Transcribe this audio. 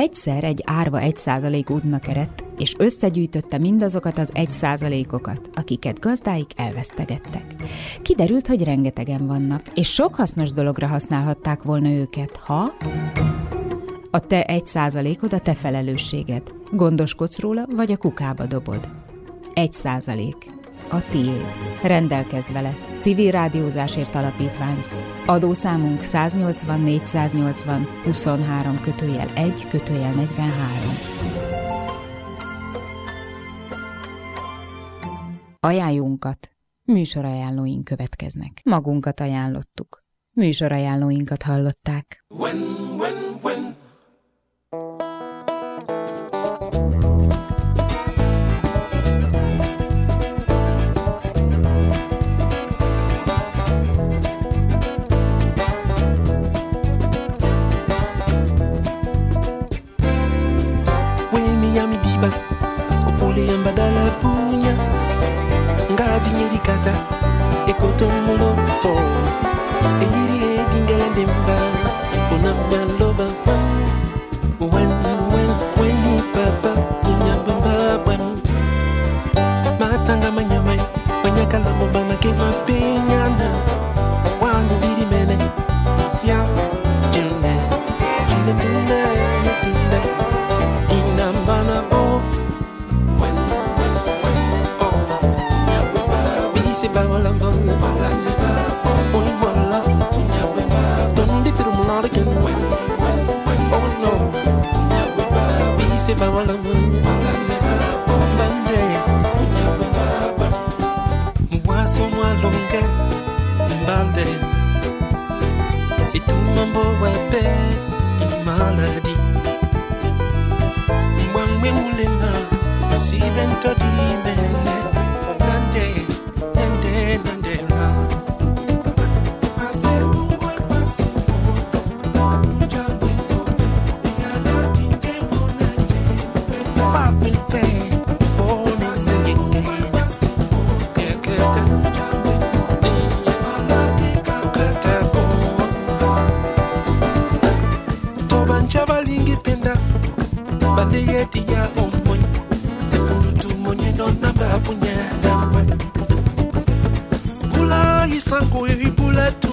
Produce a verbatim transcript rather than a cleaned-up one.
egyszer egy árva egy százalék útnak eredt, és összegyűjtötte mindazokat az egy százalékokat, akiket gazdáik elvesztegettek. Kiderült, hogy rengetegen vannak, és sok hasznos dologra használhatták volna őket, ha... A te egy százalékod a te felelősséged. Gondoskodsz róla, vagy a kukába dobod. Egy százalék. A tiéd. Rendelkezz vele. Civil Rádiózásért Alapítvány. Adószámunk száznyolcvan négyszáznyolcvan huszonhárom kötőjel egy kötőjel negyvenhárom. Ajánlónkat. Műsorajánlóink következnek. Magunkat ajánlottuk. Műsorajánlóinkat hallották. When, when, when. Badala punya ngadi nyeri kata ekoto mulopo engiri edingela demba unamba loba when when when ni papa punya bamba when matanga manyamai manyakala mbana ke mapenyana wanu diri mene ya june june june june inambana oh se ba wala mbanga oi wala don't dip it on the can oh no be se ba wala mbanga bande moi so moi longue bande et tout mambo webe maladie moi me mulena si vento di belle nande Pula isango e pula tu